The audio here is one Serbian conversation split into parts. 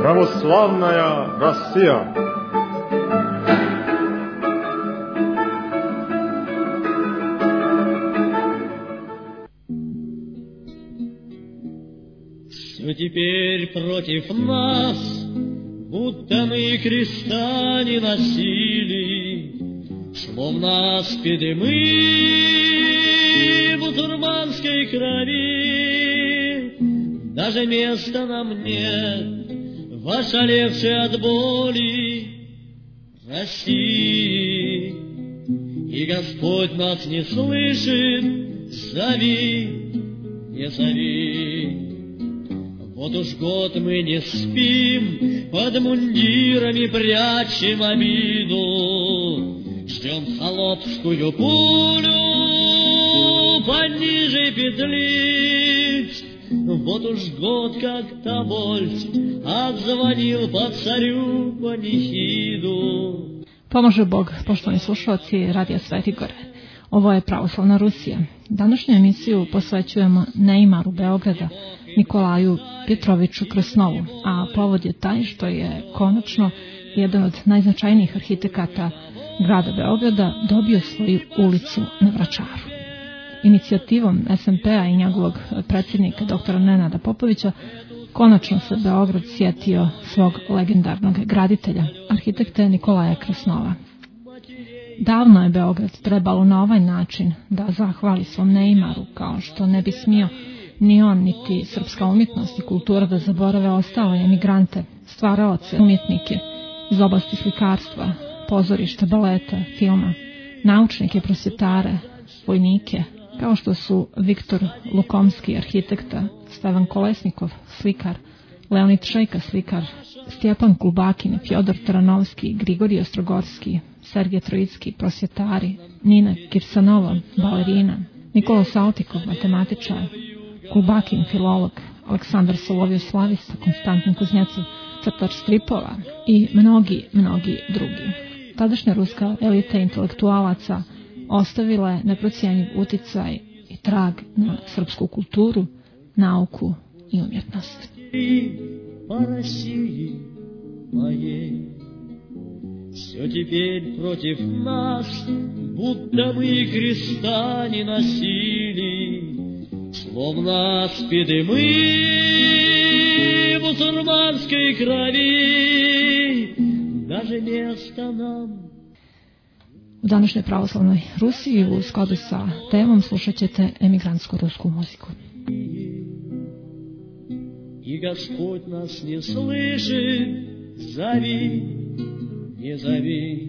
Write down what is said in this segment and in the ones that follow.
православная Россия. Все теперь против нас, будто мы креста не носили, словно аспиды мы бусурманской крови. Даже места нам нет в ошалевшей от боли России. И Господь нас не слышит, зови, не зови. Вот уж год мы не спим, под мундирами прячем обиду, ждем холопскую пулю пониже петлиц. Вот уж год, как Тобольск отзвонил по царю панихиду. Pomože Bog, poštovani slušalci Radija Sveti Gore. Ovo je Pravoslavna Rusija. Današnju emisiju posvećujemo Neimaru Beograda, Nikolaju Petroviću Krsnovu, a povod je taj što je konačno jedan od najznačajnijih arhitekata grada Beograda dobio svoju ulicu na Vračaru. Inicijativom SMP-a i njegovog predsjednika doktora Nenada Popovića konačno se Beograd sjetio svog legendarnog graditelja, arhitekte Nikolaja Krsnova. Davno je Beograd trebalo na ovaj način da zahvali svom Neimaru, kao što ne bi smio ni on, niti srpska umjetnost i kultura da zaborave ostale emigrante, stvaraoce, umjetnike iz oblasti slikarstva, pozorišta, baleta, filma, naučnike, prosvjetare, vojnike, kao što su Viktor Lukomski, arhitekta, Stevan Kolesnikov, slikar, Leonid Šejka, slikar, Stjepan Kulbakin, Fjodor Taranovski, Grigorij Ostrogorski, Sergej Trojicki, prosvjetari, Nina Kirsanova, balerina, Nikola Saltikov, matematičar, Kulbakin, filolog, Aleksandar Solovjev, slavista, Konstantin Kuznjecov, crtač stripova i mnogi drugi. Tadašnja ruska elita intelektualaca ostavila je neprocijenjiv uticaj i trag na srpsku kulturu, nauku i umjetnost. Все теперь против нас, будто мы креста не носили, словно аспиды мы бусурманской крови, даже места нам. U današnjoj pravoslavnoj Rusiji u skladu sa temom slušat ćete emigrantsku rusku muziku. И Господь нас не слышит, зови, не зови.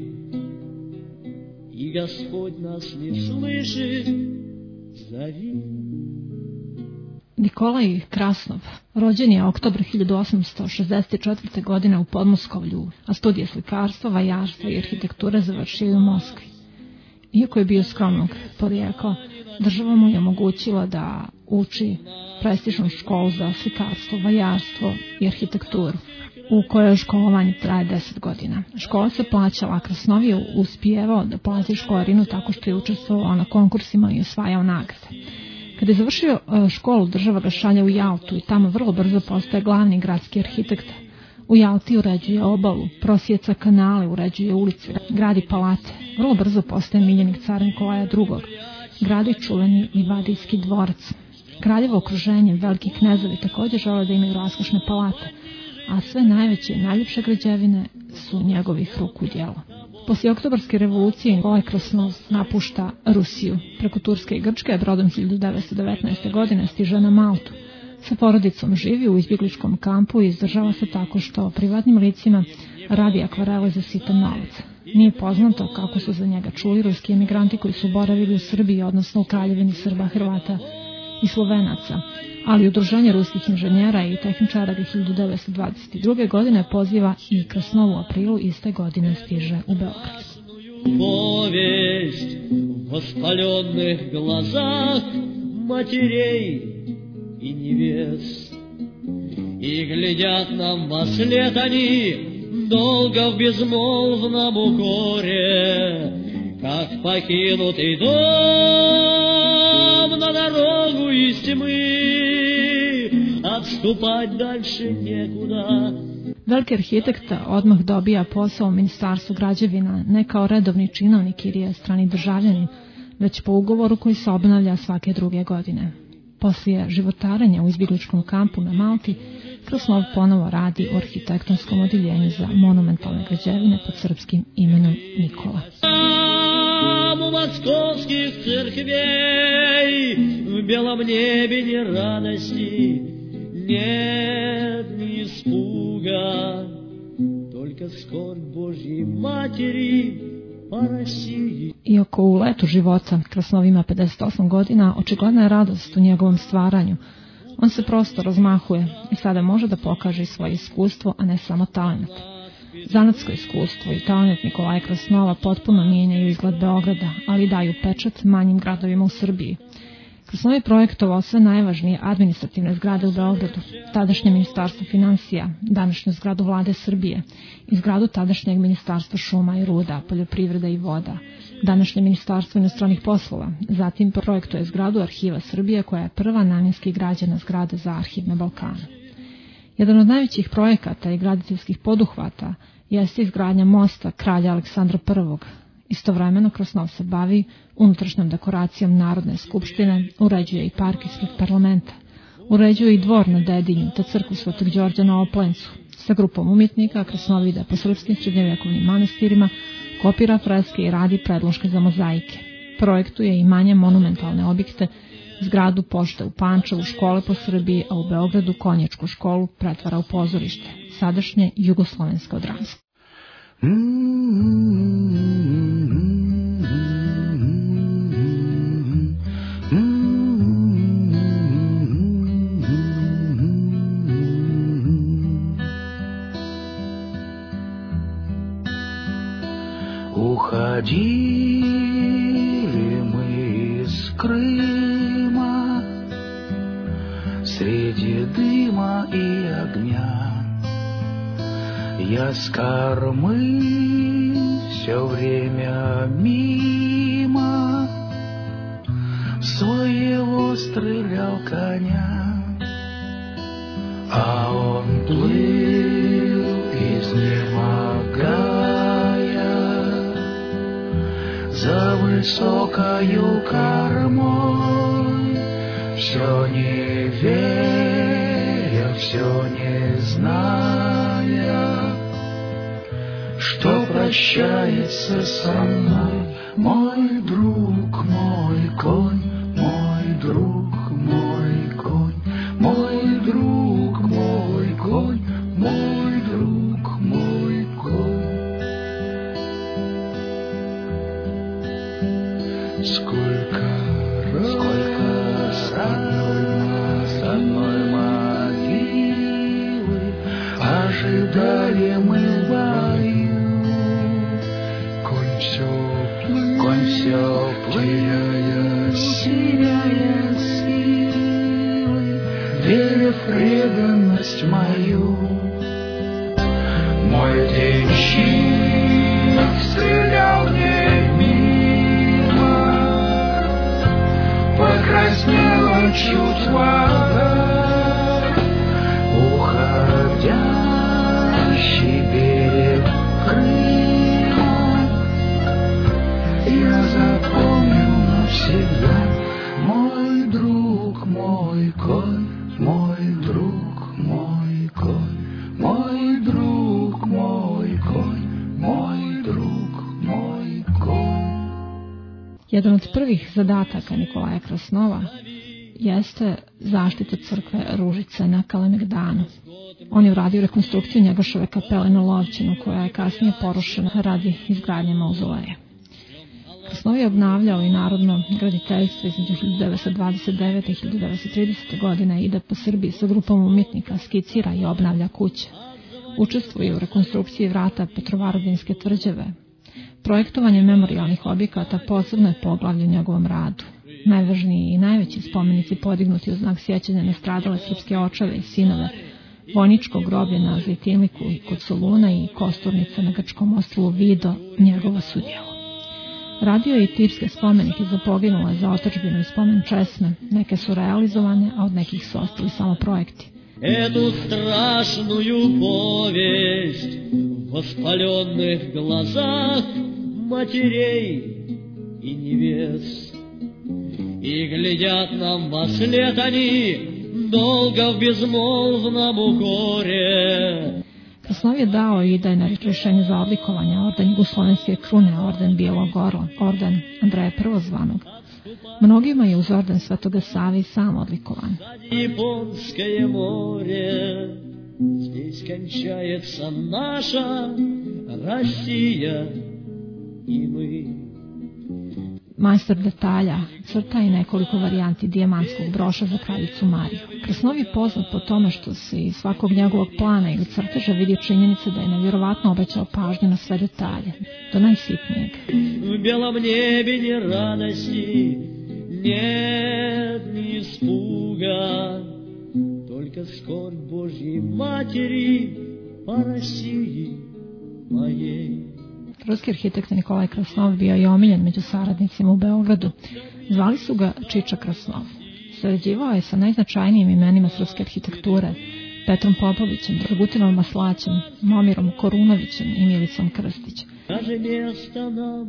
И Господь нас не слышит, зови. Nikolaj Krasnov rođen je oktobar 1864. godine u Podmoskovlju, a studije slikarstva, vajarstva i arhitekture završio u Moskvi. Iako je bio skromnog porijekla, država mu je omogućila da uči prestižnu školu za slikarstvo, vajarstvo i arhitekturu, u kojoj školovanje traje 10 godina. Škola se plaćala, Krasnov je uspijevao da plati školarinu tako što je učestvovao na konkursima i osvajao nagrade. Kada je završio školu, država ga šalje u Jaltu i tamo vrlo brzo postaje glavni gradski arhitekt. U Jalti uređuje obalu, prosjeca kanale, uređuje ulice, gradi palate. Vrlo brzo postaje miljenik cara Nikolaja II. Gradi čuveni Livadijski dvorac. Kraljevo okruženje, veliki knezovi također žele da imaju raskošne palate, a sve najveće i najljepše građevine su njegovih ruku djela. Poslije oktobarske revolucije Nikolaj Krasnov napušta Rusiju. Preko Turske i Grčke brodom 1919. godine stiže na Maltu. Sa porodicom živi u izbjegličkom kampu i izdržava se tako što privatnim licima radi akvarele za sitan novac. Nije poznato kako su za njega čuli ruski emigranti koji su boravili u Srbiji, odnosno u Kraljevini Srba, Hrvata i Slovenaca, ali Udruženje ruskih inženjera i tehničara ga 1922. godine poziva i Krasnov u aprilu iste godine stiže u Beograd. Повесть в воспаленных глазах матерей и невест, и глядят нам во след они долго в безмолвном укоре, как покинутый дом на дорогу из тьмы, отступать дальше некуда. Veliki arhitekta odmah dobija posao u Ministarstvu građevina ne kao redovni činovnik ili je strani državljanin, već po ugovoru koji se obnavlja svake 2. godine. Poslije životarenja u izbjegličkom kampu na Malti, Krasnov ponovo radi u arhitektonskom odjeljenju za monumentalne građevine pod srpskim imenom Nikola. У московских церквей в белом небе ни радости, нет ни испуга, только скорбь Божьей Матери по России. Iako u letu života Krasnov ima 58 godina, očigledna je radost u njegovom stvaranju. On se prosto razmahuje i sada može da pokaže svoje iskustvo, a ne samo talent. Zanatsko iskustvo i talent Nikolaja Krasnova potpuno mijenjaju izgled Beograda, ali daju pečat manjim gradovima u Srbiji. Krasnov je projektovao sve najvažnije administrativne zgrade u Beogradu, tadašnje ministarstvo finansija, današnju zgradu vlade Srbije i zgradu tadašnjeg ministarstva šuma i ruda, poljoprivrede i voda, današnje ministarstvo inostranih poslova. Zatim projektuje zgradu Arhiva Srbije, koja je prva namjenski građena zgrada za arhiv na Balkanu. Jedan od najvećih projekata i graditeljskih poduhvata jeste izgradnja mosta kralja Aleksandra I. Istovremeno Krasnov se bavi unutrašnjom dekoracijom Narodne skupštine, uređuje i park ispred parlamenta, uređuje i dvor na Dedinju te crkvu Svetog Đorđa na Oplencu. Sa grupom umjetnika Krasnov ide po srpskim srednjovjekovnim manastirima, kopira freske i radi predloške za mozaike. Projektuje i manje monumentalne objekte, zgradu pošte u Pančevu, škole po Srbiji, a u Beogradu konjičku školu pretvara u pozorište, sadašnje jugoslovensko dramsko. Уходили мы из Крыма среди дыма и огня. Я с кормы все время мимо своего стрелял коня, а он плыл, изнемогая, за высокою кормой, все не веря, все не зная, что прощается со мной мой друг, мой конь, мой друг, мой конь, мой друг, мой конь, мой друг, мой конь. Сколько раз с одной могилы ожидали мы в бою. Конь все теряя силы, веря в преданность мою. Мой денщик стрелял мне мимо, покраснела чуть вода, уходящий берег Крыма. Я запомнил навсегда мой друг, мой конь, мой друг, мой конь, мой друг, мой конь, мой друг, moj konj. Jedan od prvih zadataka Nikolaja Krasnova jeste zaštita crkve Ružice na Kalemegdanu. On je uradio rekonstrukciju Njegoševe kapele na Lovćenu, koja je kasnije porušena radi izgradnje mauzoleja. Krasnov je obnavljao i narodno graditeljstvo između 1929. i 1930. godine, ide po Srbiji sa grupom umjetnika, skicira i obnavlja kuće. Učestvuje u rekonstrukciji vrata Petrovaradinske tvrđave. Projektovanje memorijalnih objekata posebno je poglavlje u njegovom radu. Najvažniji i najveći spomenici podignuti u znak sjećanja na stradale srpske očeve i sinove, vojničko groblje na Zejtinliku i kod Soluna i kosturnica na grčkom ostrvu Vido, njegovo su djelo. Radio je i tipske spomenike za poginule, za otadžbinu i spomen česme. Neke su realizovane, a od nekih su ostali samo projekti. эту страшную повесть в воспаленных глазах матерей и невест. И глядят нам во след они долго в безмолвном укоре. Krasnov je dao i idejno rješenje za odlikovanje, orden Jugoslovenske krune, orden Bijelog orla, orden Andreja Prvozvanog. Mnogima je uz orden Svetoga Save i sam odlikovan. Японское море, здесь кончается наша Россия и мы. Majstor detalja crta i nekoliko varijanti dijamantskog broša za kraljicu Mariju. Krasnov je poznat po tome što se iz svakog njegovog plana ili crteža vidi činjenica da je nevjerovatno obećao pažnju na sve detalje, do najsitnijeg. В белом небе ни радости, нет ни испуга, только скорбь Божьей Матери по России моей. Ruski arhitekt Nikolaj Krasnov bio je omiljen među saradnicima u Beogradu. Zvali su ga Čiča Krasnov. Sarađivao je sa najznačajnijim imenima srpske arhitekture, Petrom Popovićem, Dragutinom Maslaćem, Momirom Korunovićem i Milicom Krstić. Даже места нам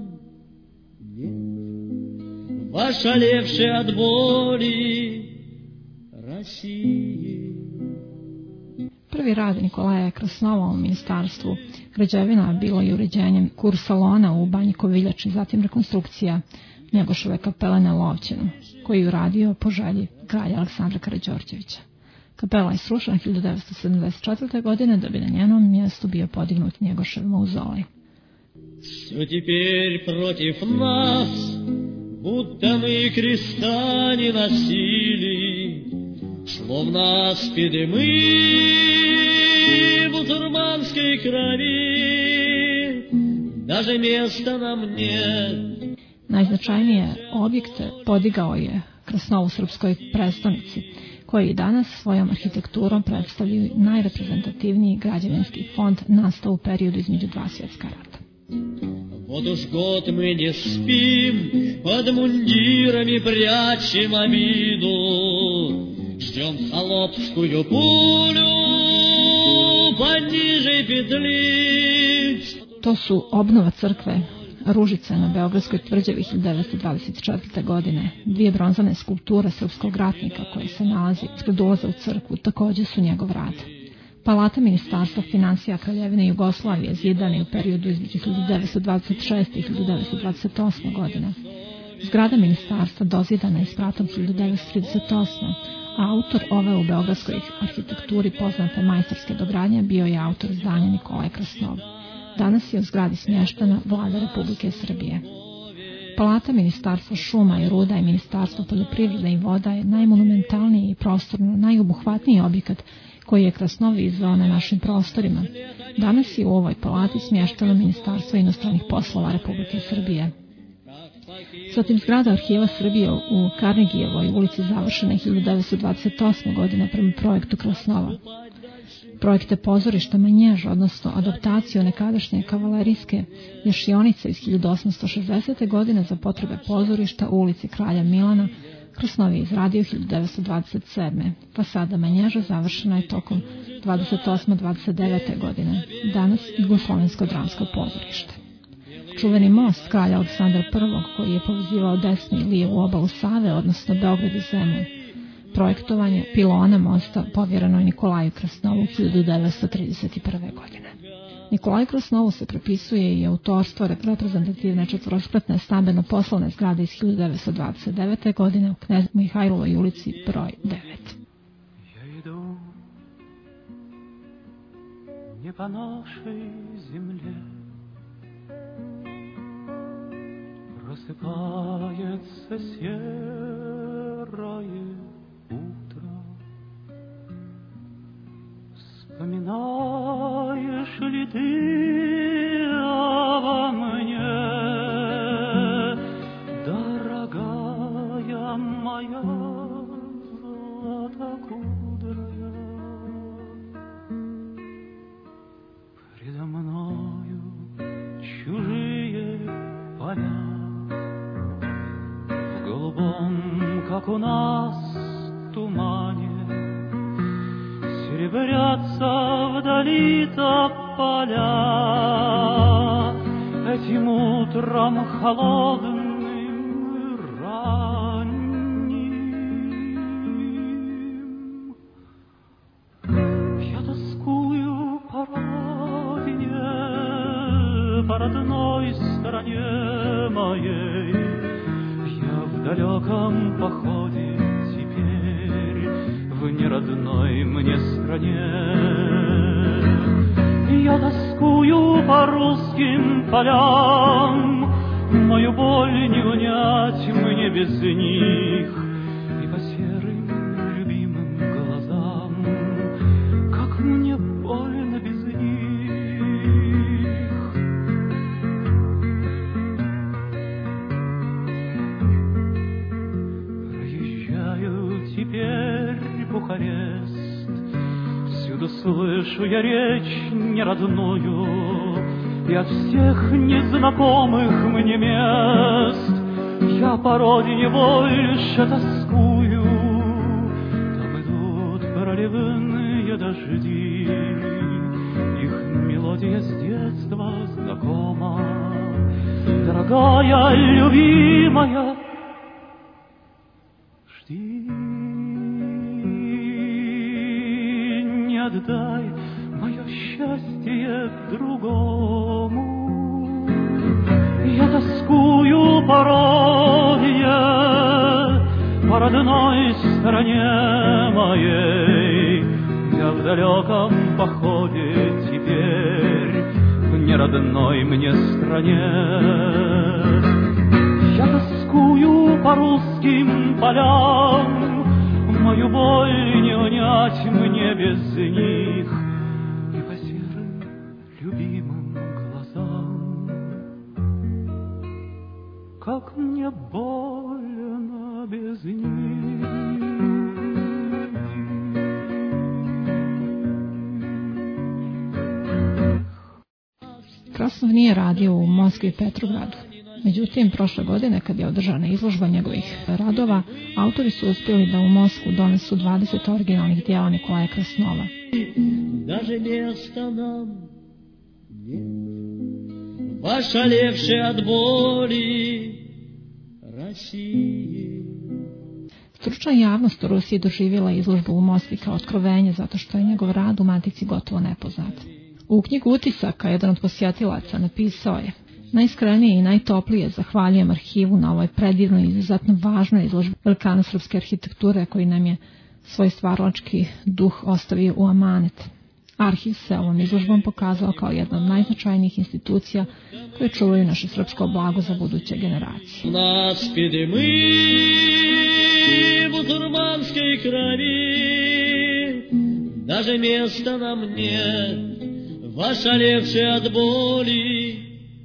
нет, ошалевшей от боли России. Prvi rad Nikolaja Krasnova u ministarstvu građevina bilo i uređenjem kursalona u Banji Koviljači, zatim rekonstrukcija Njegoševe kapele na Lovćenu, koji je uradio po želji kralja Aleksandra Karađorđevića. Kapela je srušena 1974. godine, da bi na njenom mjestu bio podignut Njegošev mauzolej. Все теперь против нас, будто мы креста не носили, словно аспиды мы бусурманской крови, даже места нам нет. Najznačajnije objekte podigao je Krasnov u srpskoj prestonici, koji i danas svojom arhitekturom predstavljaju najreprezentativniji građevinski fond nastao u periodu između dva svjetska rata. Вот уж год мы не спим, под мундирами прячем обиду, ждем холопскую пулю пониже петли. To su obnova crkve Ružice na Beogradskoj tvrđavi 1924. godine. Dvije bronzane skulpture srpskog ratnika koje se nalazi ispred ulaza u crkvu također su njegov rad. Palata Ministarstva financija Kraljevine Jugoslavije zidane u periodu između 1926. i 1928. godine. Zgrada ministarstva dozidana je spratom 1938. A autor ove u beogradskoj arhitekturi poznate majstorske dogradnje bio je autor zdanja Nikolaj Krasnov. Danas je u zgradi smještena Vlada Republike Srbije. Palata Ministarstva šuma i ruda i Ministarstvo poljoprivrede i voda je najmonumentalniji i prostorno najobuhvatniji objekat koji je Krasnov izveo na našim prostorima. Danas je u ovoj palati smješteno Ministarstvo inostranih poslova Republike Srbije. Zatim zgrada Arhiva Srbije u Karnegijevoj ulici završena je 1928. godine prema projektu Krasnova. Projekte pozorišta Manjež, odnosno adaptaciju nekadašnje kavalerijske ješionice iz 1860. godine za potrebe pozorišta u ulici Kralja Milana, Krasnov je izradio 1927. Fasada Manježa završena je tokom 28-29. godine. Danas Jugoslovensko dramsko pozorište. Čuveni most kralja Aleksandra I, koji je povezivao desnu i lijevu obalu Save, odnosno Beograd i Zemun. Projektovanje pilona mosta povjereno je Nikolaju Krasnovu 1931. godine. Nikolaju Krasnovu se prepisuje i autorstvo reprezentativne četvorospratne stambeno-poslovne zgrade iz 1929. godine u Knez Mihajlovoj ulici broj 9. Я иду не по нашей земле, просыпается серое утро. Вспоминаешь ли ты обо мне, дорогая моя златокудрая? Предо мною чужие поля, в голубом, как у нас, тумане Струятся вдали тополя, этим утром холодным ранним. Я тоскую по родине, по родной стороне моей. Я в далеком походе теперь, в неродной мне стране. Я тоскую по русским полям, мою боль не унять мне без них, и по серым любимым глазам, как мне больно без них. Проезжаю теперь Бухарест, всюду слышу я речь неродную, и от всех незнакомых мне мест я по родине больше тоскую. Там идут проливные дожди, их мелодия с детства знакома. Дорогая, любимая, жди, не отдай мое счастье другому. Я тоскую по родине, по родной стороне моей. Я в далеком походе теперь, в неродной мне стране. Я тоскую по русским полям, мою боль не унять мне без них, и по серым любимым глазам, как мне больно без них. Krasnov nije radio u Moskvi i Petrogradu. Međutim, prošle godine, kad je održana izložba njegovih radova, autori su uspjeli da u Moskvu donesu 20 originalnih dijela Nikolaja Krasnova. Даже места нам нет, ошалевшей от боли России. Stručna javnost u Rusiji doživjela izložbu u Moskvi kao otkrovenje zato što je njegov rad u Matici gotovo nepoznat. U knjigu utisaka jedan od posjetilaca napisao je: najiskrenije i najtoplije zahvaljujem arhivu na ovoj predivnoj i izuzetno važnoj izložbi velikana srpske arhitekture koji nam je svoj stvaralački duh ostavio u amanet. Arhiv se ovom izložbom pokazao kao jedna od najznačajnijih institucija koje čuvaju naše srpsko blago za buduće generacije. Наспеды мы бусурманской крови, даже места нам нет, ошалевшей от боли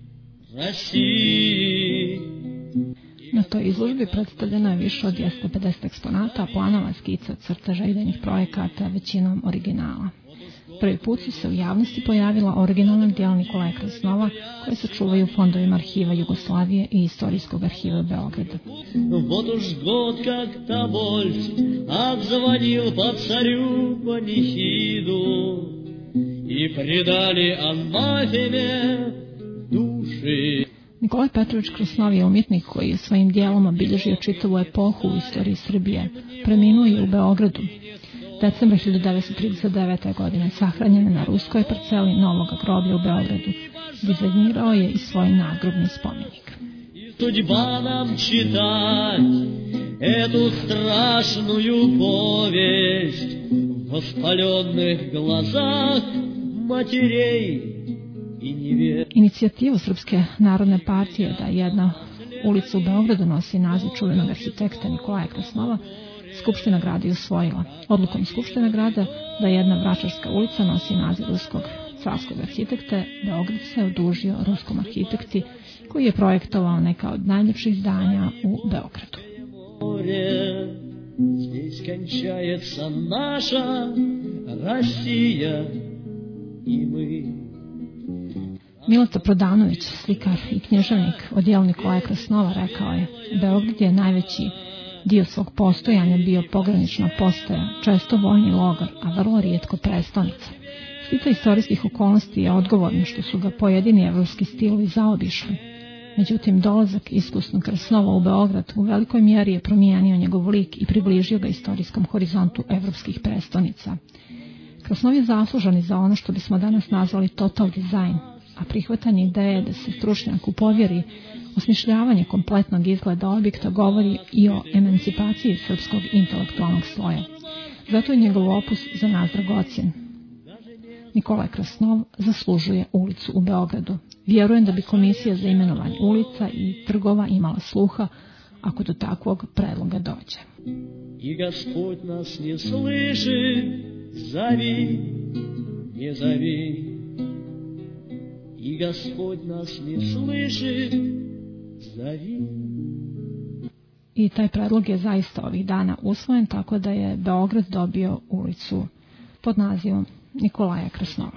России. Na toj izložbi predstavljeno je više od 250 eksponata, planova, skica, crteža, idejnih projekata, većinom originala. Prvi put su se u javnosti pojavila originalna djela Nikolaja Krasnova koje se čuvaju u fondovima arhiva Jugoslavije i Istorijskog arhiva u Beogradu. Вот уж год как Тобольск отзвонил по царю панихиду, и предали анафеме души. Nikolaj Petrović Krasnov je umjetnik koji je svojim dijelom obilježio čitavu epohu u istoriji Srbije. Preminuo je u Beogradu. Decembra 1939. godine sahranjen je na ruskoj parceli Novog groblja u Beogradu. Dizajnirao je i svoj nadgrobni spomenik. Судьба нам читать эту страшную повесть в воспаленных глазах матерей и невест. Inicijativu Srpske narodne partije da jedna ulica u Beogradu nosi naziv čuvenog arhitekta Nikolaja Krasnova, Skupština grada je usvojila. Odlukom Skupštine grada da jedna Vračarska ulica nosi naziv ruskog carskog arhitekte, Beograd se odužio ruskom arhitekti koji je projektovao neka od najljepših zdanja u Beogradu. Здесь кончается наша Россия и мы. Mileta Prodanović, slikar i književnik o djelu Nikolaja Krasnova, rekao je: Beograd je najveći dio svog postojanja bio pogranična postaja, često vojni logor, a vrlo rijetko prestonica. Spita istorijskih okolnosti je odgovorno što su ga pojedini evropski stilovi zaobišli. Međutim, dolazak iskusnog Krasnova u Beograd u velikoj mjeri je promijenio njegov lik i približio ga istorijskom horizontu evropskih prestonica. Krasnov je zaslužan i za ono što bismo danas nazvali total dizajn, a prihvatanje ideje da se stručnjaku povjeri osmišljavanje kompletnog izgleda objekta govori i o emancipaciji srpskog intelektualnog sloja. Zato je njegov opus za nas dragocjen. Nikolaj Krasnov zaslužuje ulicu u Beogradu. Vjerujem da bi komisija za imenovanje ulica i trgova imala sluha ako do takvog predloga dođe. I Gospod nas ne sliši, zovi, ne zovi. I Gospod nas ne sliši, zovi. I taj predlog je zaista ovih dana usvojen, tako da je Beograd dobio ulicu pod nazivom Nikolaja Krasnova.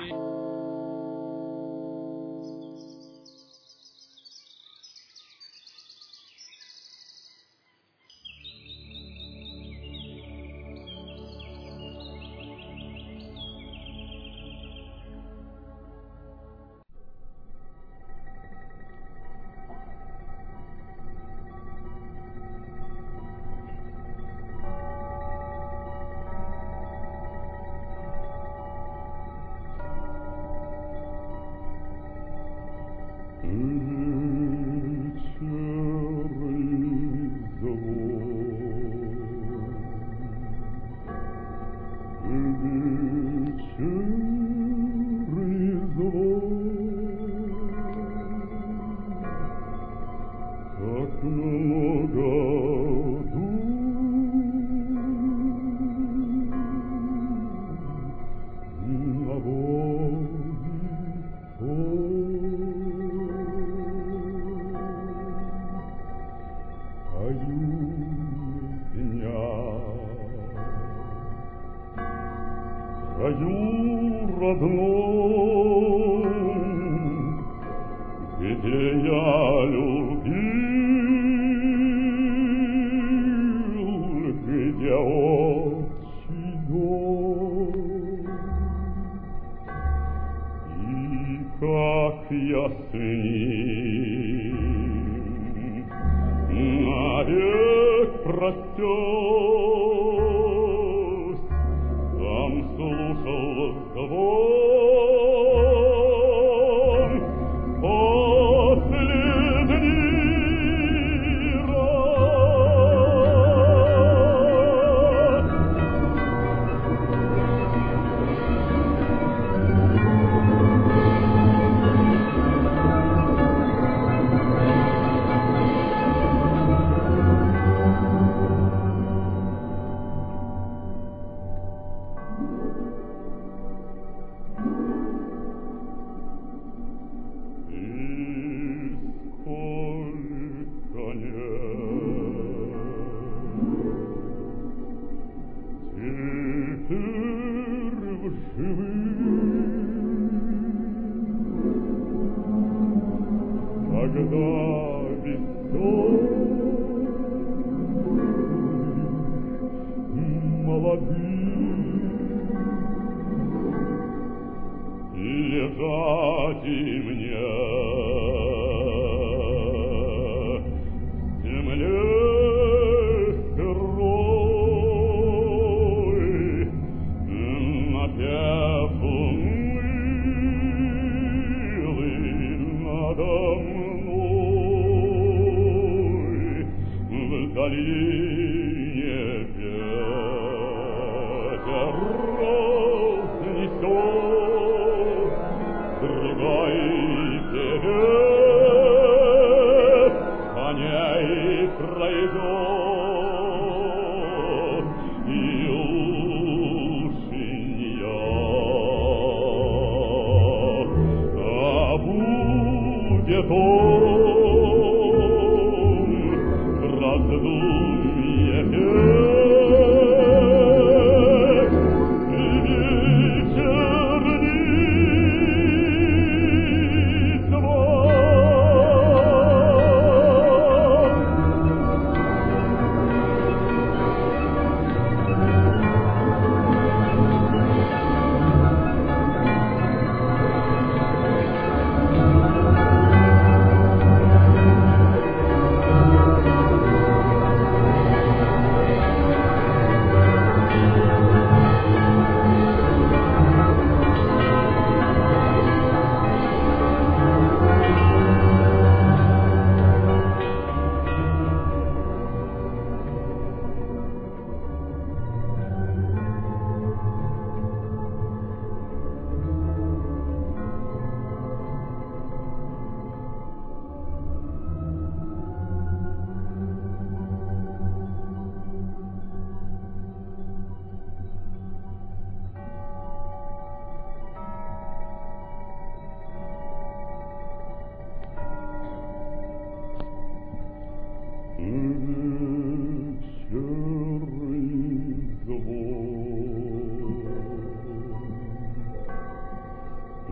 Другой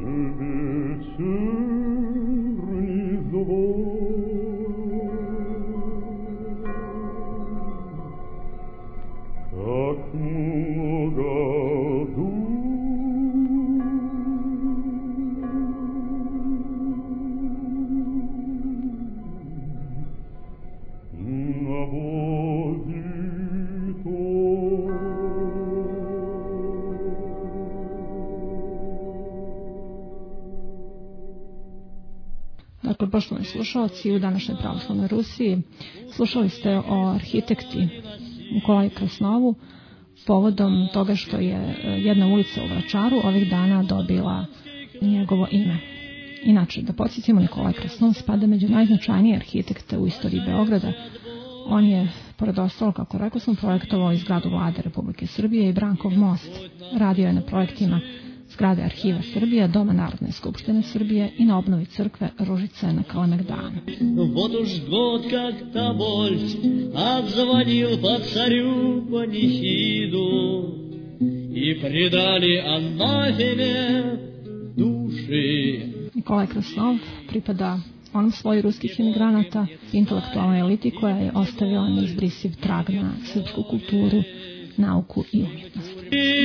Dakle, poštovani slušalci, u današnjoj pravoslavnoj Rusiji slušali ste o arhitekti Nikolaju Krasnovu povodom toga što je jedna ulica u Vračaru ovih dana dobila njegovo ime. Inače, da podsjetimo, Nikolaj Krasnov spada među najznačajnije arhitekte u istoriji Beograda. On je, pored ostalog, kako rekao sam, projektovao i zgradu Vlade Republike Srbije i Brankov most. Radio je na projektima zgrade Arhiva Srbije, Doma Narodne skupštine Srbije i na obnovi crkve Ružice na Kalemegdanu. Вот уж год как Тобольск отзвонил по царю панихиду и предали анафеме души. Nikolaj Krasnov pripada onom sloju ruskih emigranata, intelektualnoj eliti koja je ostavila neizbrisiv trag na srpsku kulturu, nauku i umjetnost.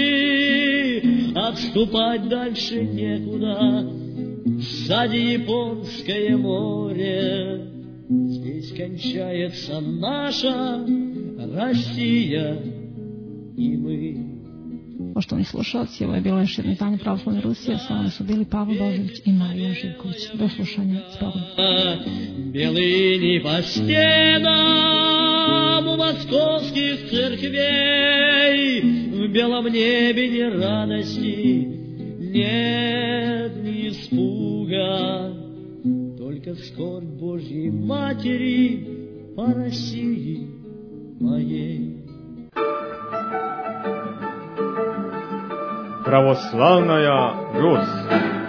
Отступать дальше некуда, сзади Японское море. Здесь кончается наша Россия и мы. Poštovani slušalci, ovo je bilo još jedno izdanje Pravoslavne Rusije, sa vama su bili Pavlo Božović i Marija Živković. Do slušanja, s Bogom. Белыни по стенам московских церквей, в белом небе ни радости, нет ни испуга, только скорбь Божьей Матери по России моей. Православная Русь.